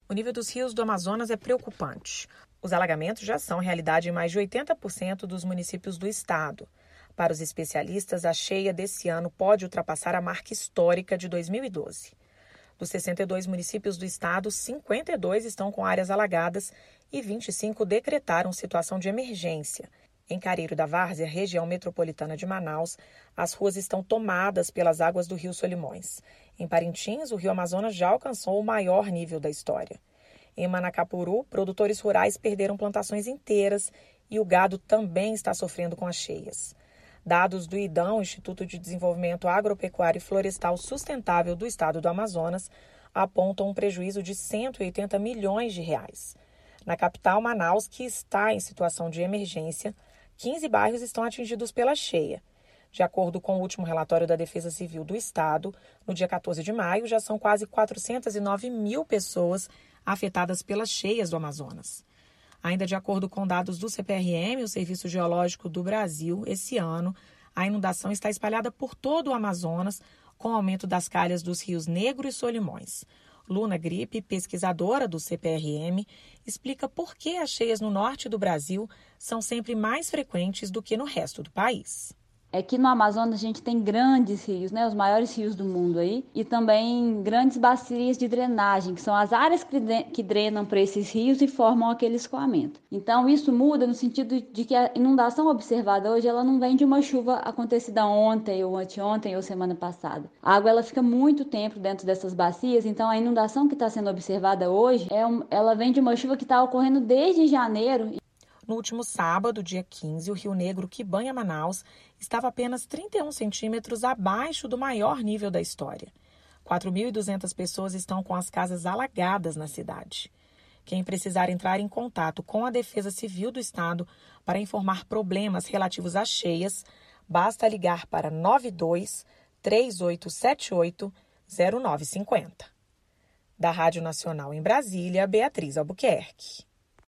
O nível dos rios do Amazonas é preocupante. Os alagamentos já são realidade em mais de 80% dos municípios do estado. Para os especialistas, a cheia desse ano pode ultrapassar a marca histórica de 2012. Dos 62 municípios do estado, 52 estão com áreas alagadas e 25 decretaram situação de emergência. Em Careiro da Várzea, região metropolitana de Manaus, as ruas estão tomadas pelas águas do rio Solimões. Em Parintins, o rio Amazonas já alcançou o maior nível da história. Em Manacapuru, produtores rurais perderam plantações inteiras e o gado também está sofrendo com as cheias. Dados do IDAM, Instituto de Desenvolvimento Agropecuário e Florestal Sustentável do Estado do Amazonas, apontam um prejuízo de 180 milhões de reais. Na capital, Manaus, que está em situação de emergência, 15 bairros estão atingidos pela cheia. De acordo com o último relatório da Defesa Civil do Estado, no dia 14 de maio, já são quase 409 mil pessoas afetadas pelas cheias do Amazonas. Ainda de acordo com dados do CPRM, o Serviço Geológico do Brasil, esse ano, a inundação está espalhada por todo o Amazonas, com aumento das calhas dos rios Negro e Solimões. Luna Gripe, pesquisadora do CPRM, explica por que as cheias no norte do Brasil são sempre mais frequentes do que no resto do país. É que no Amazonas a gente tem grandes rios, né, os maiores rios do mundo aí, e também grandes bacias de drenagem, que são as áreas que drenam para esses rios e formam aquele escoamento. Então isso muda no sentido de que a inundação observada hoje, ela não vem de uma chuva acontecida ontem ou anteontem ou semana passada. A água ela fica muito tempo dentro dessas bacias, então a inundação que está sendo observada hoje, ela vem de uma chuva que está ocorrendo desde janeiro. No último sábado, dia 15, o Rio Negro, que banha Manaus, estava apenas 31 centímetros abaixo do maior nível da história. 4.200 pessoas estão com as casas alagadas na cidade. Quem precisar entrar em contato com a Defesa Civil do Estado para informar problemas relativos às cheias, basta ligar para 92-3878-0950. Da Rádio Nacional em Brasília, Beatriz Albuquerque.